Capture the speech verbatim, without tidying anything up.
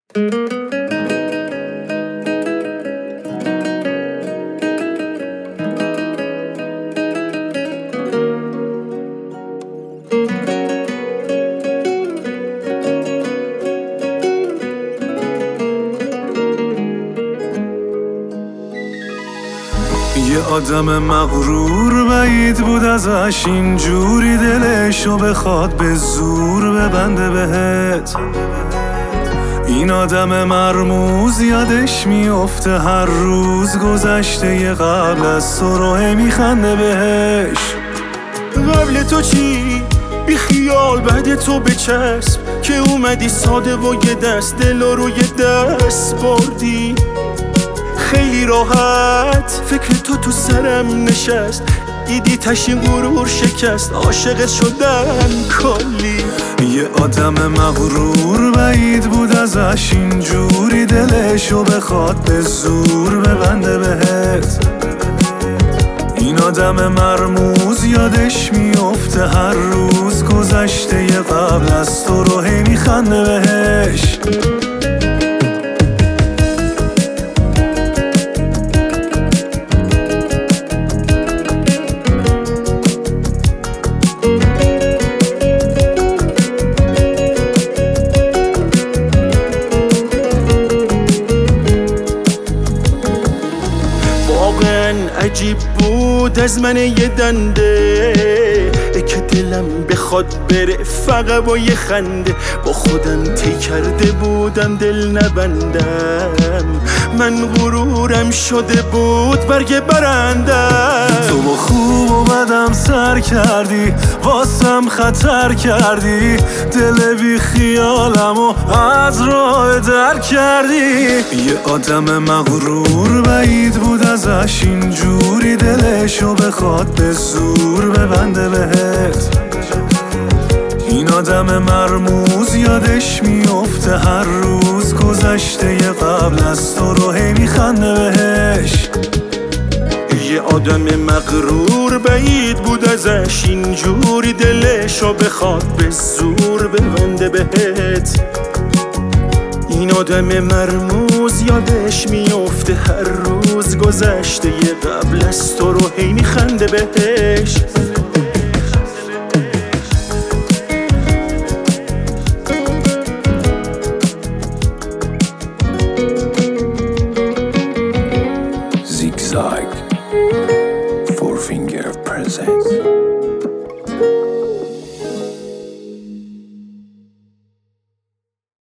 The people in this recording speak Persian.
یه آدم مغرور بعید بود ازش اینجوری دلشو بخواد به زور ببنده بهت. این آدم مرموز یادش میفته هر روز گذشته یه قبل از تو رو میخنده بهش. قبل تو چی؟ بی خیال بعد تو بچسب که اومدی ساده و یه دست دل رو روی دست بردی. خیلی راحت فکر تو تو سرم نشست، دیدی تشین غرور شکست، عاشقت شدن کلی. یه آدم مغرور بعید بود ازش اینجوری دلشو بخواد به زور ببنده بهت. این آدم مرموز یادش میفته هر روز گذشته یه قبل از تو رو هی میخنده بهش. عجیب بود از من یه دنده که دلم بخواد بره فقط با یه خنده. با خودم تی کرده بودم دل نبندم، من غرورم شده بود برگ برندم. تو با خوب و بدم سر کردی، واسم خطر کردی، دل بی خیالم و از راه در کردی. یه آدم مغرور بعید بود ازش اینجوری دلشو بخواد به زور ببنده بهت. این آدم مرموز یادش میفته هر روز گذشته یه قبل از تو رو هی میخنده بهش. یه آدم مغرور بعید بود ازش اینجوری دلشو بخواد به زور ببنده بهت. این آدم مرموز یادش میفته هر روز گذشته یه قبل از تو رو هی میخنده بهش.